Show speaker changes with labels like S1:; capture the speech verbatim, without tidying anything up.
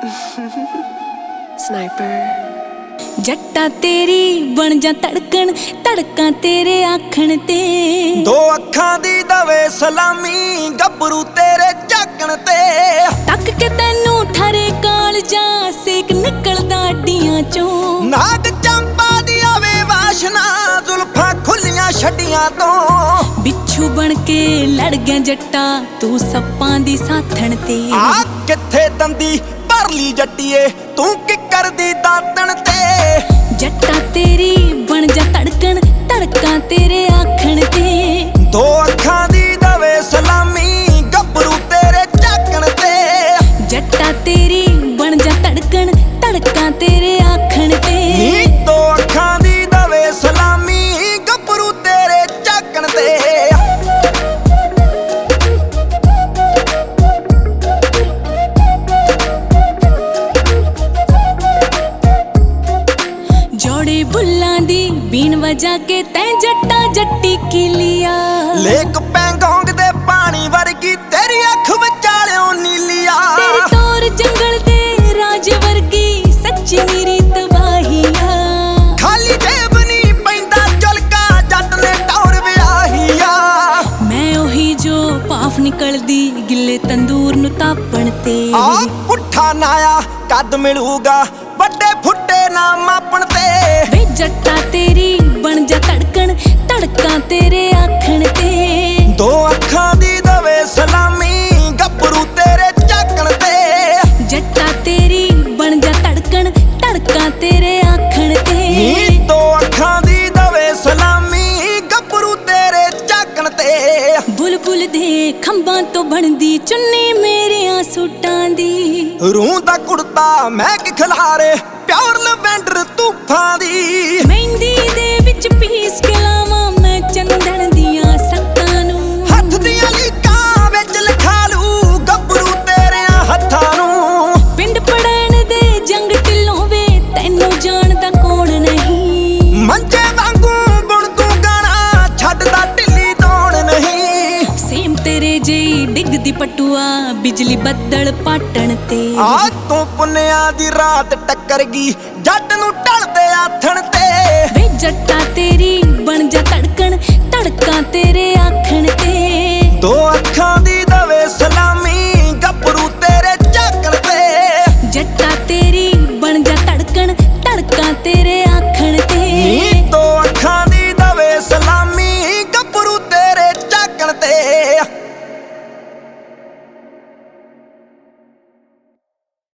S1: sniper जट्टा तेरी बन जा धड़कन धड़का तेरे आखण ते
S2: दो अखां दी दवे सलामी गबरू तेरे झाकण ते
S1: तक के तैनू ठरे काल जा सेक निकलदा अड्डियां चों
S2: नाग चंपा दी आवे वाशना जुल्फां खुलियां छड्डियां तो
S1: बिच्छू बन के लड़ गया जट्टा तू सप्पां दी साथण ते
S2: आ किथे दंदी भरली जट्टीए तू की करदी दातण ते
S1: जट्टा तेरी बन जा धड़कन धड़का तेरे आखण ते
S2: दो अखां दी दवे सलामी गबरू तेरे झाकण ते
S1: जट्टा तेरी बन जा धड़कन धड़का तेरे आखण ते
S2: नी दो अखां दी दवे सलामी गबरू तेरे झाकण ते
S1: जोड़े बुल्लां दी बीन वजा के तैं जट्टा जट्टी की लिया
S2: लेक पैंगोंग दे पानी वर्गी तेरी अख विचालियों नीलिया
S1: तेरी तोर जंगल दे राज वर्गी सच्ची मेरी तबाहिया
S2: खाली जेब नी पैंदा झुलका जट ने टौर विआहिया
S1: मैं ओही जो पाफ निकलदी गिले तंदूर नु तापण ते
S2: आ पुट्ठा नाया कद मिलूगा ਵੱਡੇ ਫੁੱਟੇ ਨਾ ਮਾਪਣ ਤੇ
S1: वे जट्टा तेरी बन जा धड़कन धड़का तेरे आखण ते
S2: ਦੋ ਅੱਖਾਂ ਦੀ ਦਵੇ ਸਲਾਮੀ ਗੱਭਰੂ ਤੇਰੇ ਝਾਕਣ ਤੇ
S1: जट्टा तेरी बन जा धड़कन धड़का तेरे आखण ते
S2: ਨੀ ਦੋ ਅੱਖਾਂ ਦੀ ਦਵੇ ਸਲਾਮੀ ਗੱਭਰੂ ਤੇਰੇ ਝਾਕਣ ਤੇ
S1: बुलबुल दे खंबां तो बनदी चुन्नी मेरियां सूटां दी
S2: रूह दा कुड़ता महक खिलारे प्योर लवेंडर तूफां दी
S1: मेहंदी दे विच पीस के लावां मैं चंदन दियां सत्तां नू
S2: हथ दियां लीकां विच लिखा लू गबरू तेरियां हत्थां नू
S1: पिंड पड़ैन दे जंग ढिल्लों वे तैनू जानदा कौन नहीं
S2: मंजे वांगू बुण तू गाना छड्डदा ढिल्ली दौड़ नहीं
S1: सेम तेरे जेई डिगदी पटुआ बिजली बदल पाटण ते
S2: आ तू पुन्निया दी रात टक्कर गई जट नू ढलदे आथण ते
S1: वे जट्टा तेरी बन जा धड़कन